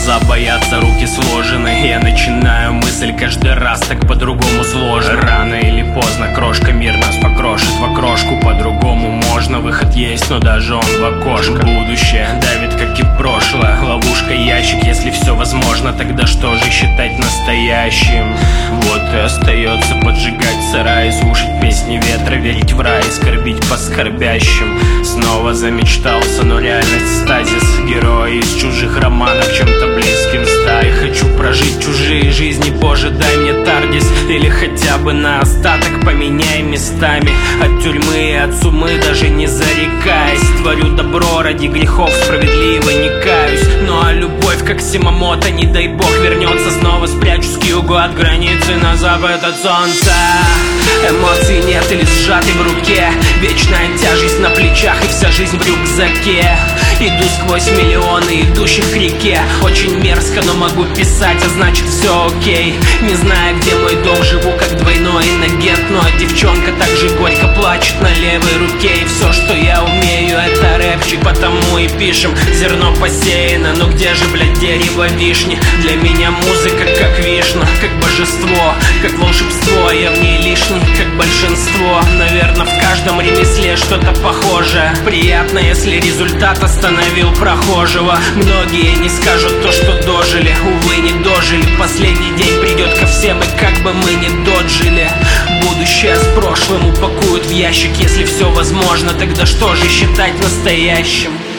глаза боятся, руки сложены. Я начинаю мысль каждый раз так по-другому сложно. Рано или поздно крошка мир нас покрошит в окрошку. По-другому можно, выход есть, но даже он в окошко. Будущее давит, как и прошлое. Ловушка, ящик, если все возможно, тогда что же считать настоящим? Вот и остается поджигать сарай, слушать песни ветра, верить в рай, скорбить по скорбящим. Снова замечтался, но реальность стазис. Герои из чужих романов чем-то близким стаи. Хочу прожить чужие жизни, боже, дай мне тардис. Или хотя бы на остаток поменяй местами. От тюрьмы и от сумы даже не зарекаясь. Творю добро ради грехов, справедливо не каюсь. Ну а любовь, как Симамото, не дай бог вернется. Снова спрячусь к югу от границы, на запад от солнца. Эмоций нет или сжаты в руке. Вечная тяжесть на плечах и вся жизнь в рюкзаке. Иду сквозь миллионы идущих к реке. Очень мерзко, но могу писать, а значит все окей. Не знаю, где мой дом, живу как двойной инагент. Но девчонка так же горько плачет на левой руке. И все, что я умею, это рэпчик, потому и пишем. Зерно посеяно, но где же, блядь, дерево вишни? Для меня музыка как вишна, как божество, как волшебство. Я в ней лишний, как большинство. Наверное, в каждом ремесле что-то похожее. Приятно, если результат остановил прохожего. Многие не скажут то, что дожили. Увы, не дожили. Последний день придет ко всем, и как бы мы не доджили. Будущее с прошлым упакуют в ящик. Если все возможно, тогда что же считать настоящим?